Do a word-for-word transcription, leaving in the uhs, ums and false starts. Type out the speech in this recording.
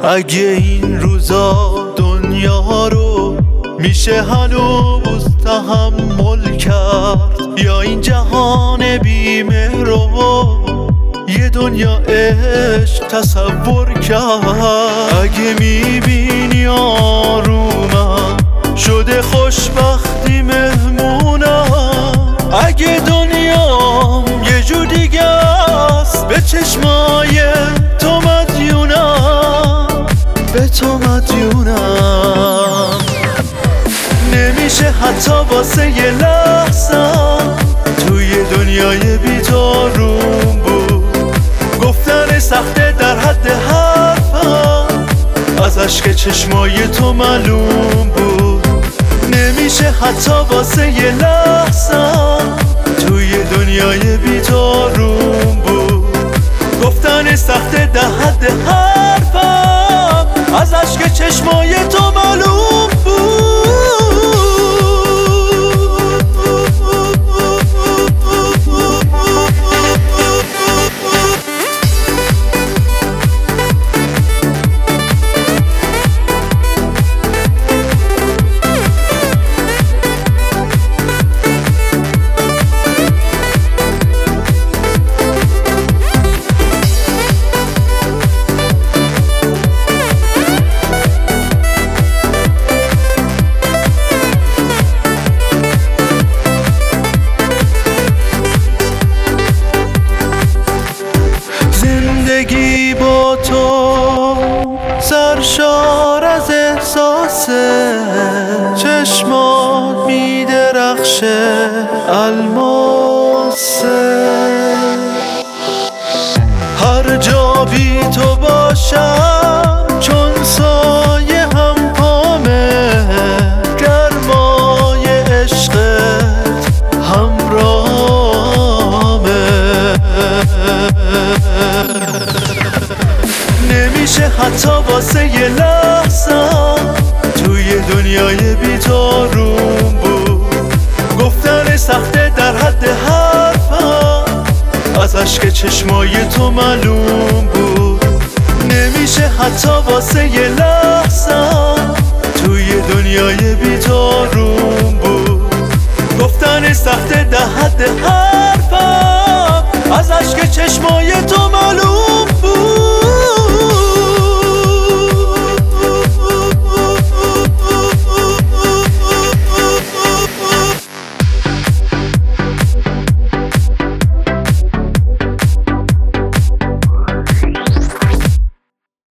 اگه این روزا دنیا رو میشه هنوز تحمل کرد، یا این جهان بیمه رو یه دنیا عشق تصور کرد. اگه میبینی آرومم شده خوشبختی مهمونم، اگه دنیام یه جور دیگه است به چشمای تو مدیونم، به تو مدیونم. نمیشه حتی واسه یه لحظه توی دنیای بی‌تاروم بود، گفتن سخته در حد حرفم از اشک چشمای تو معلوم بود. نمیشه حتی واسه یه لحظه توی دنیای بی‌تاروم بود، گفتن سخته در حد حرفم از اشک چشمای تو معلوم بود. زندگی با تو سرشار از احساسه، چشمات میدرخشه الماسه. هر جا بی تو باشم چون سایه هم پامه، گرمای عشقت همراهمه. نمیشه حتی واسه یه لحظه توی دنیای بی‌تاروم بود، گفتن سخته در حد حرفم از اشک چشمای تو معلوم بود. نمیشه حتی واسه یه لحظه توی دنیای بی‌تاروم